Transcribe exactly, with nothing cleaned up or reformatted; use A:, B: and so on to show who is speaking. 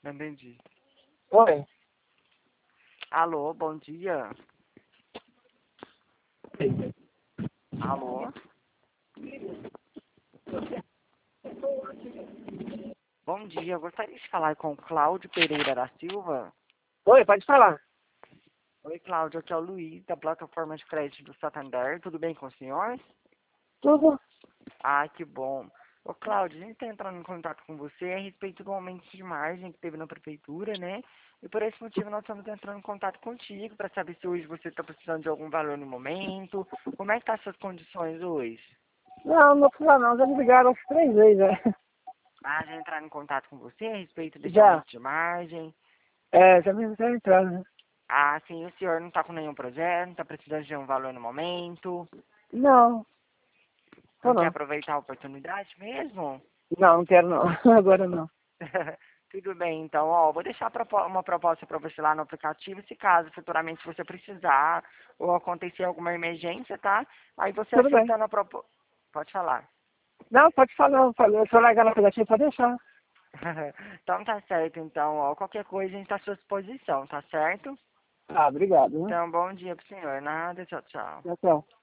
A: Não entendi.
B: Oi.
A: Alô, bom dia. Alô? Bom dia, eu gostaria de falar com o Cláudio Pereira da Silva.
B: Oi, pode falar.
A: Oi, Cláudio, aqui é o Luiz, da plataforma de crédito do Santander. Tudo bem com o senhor?
B: Tudo?
A: Ah, que bom. Ô, Cláudio, a gente está entrando em contato com você a respeito do aumento de margem que teve na prefeitura, né? E por esse motivo nós estamos entrando em contato contigo para saber se hoje você está precisando de algum valor no momento. Como é que tá as suas condições hoje?
B: Não, não precisa não. Já me ligaram umas três vezes, já.
A: Ah, já entraram em contato com você a respeito desse
B: Já.
A: aumento de margem?
B: É, já me já entraram, né?
A: Ah, sim, o senhor não está com nenhum projeto, não está precisando de um valor no momento,
B: Não, tô
A: não quer
B: não.
A: aproveitar a oportunidade mesmo?
B: Não, não quero não. Agora não.
A: Tudo bem, então, ó, vou deixar propo- uma proposta para você lá no aplicativo, se caso futuramente você precisar ou acontecer alguma emergência, tá? Aí você
B: Tudo bem.
A: aceitando a proposta. Pode falar.
B: Não, pode falar, não. Falou. Se eu largar no aplicativo, pode deixar.
A: Então tá certo, então, ó, qualquer coisa a gente tá à sua disposição, tá certo?
B: Ah, obrigado, né?
A: Então, bom dia pro senhor. Nada, tchau, tchau.
B: Tchau, tchau.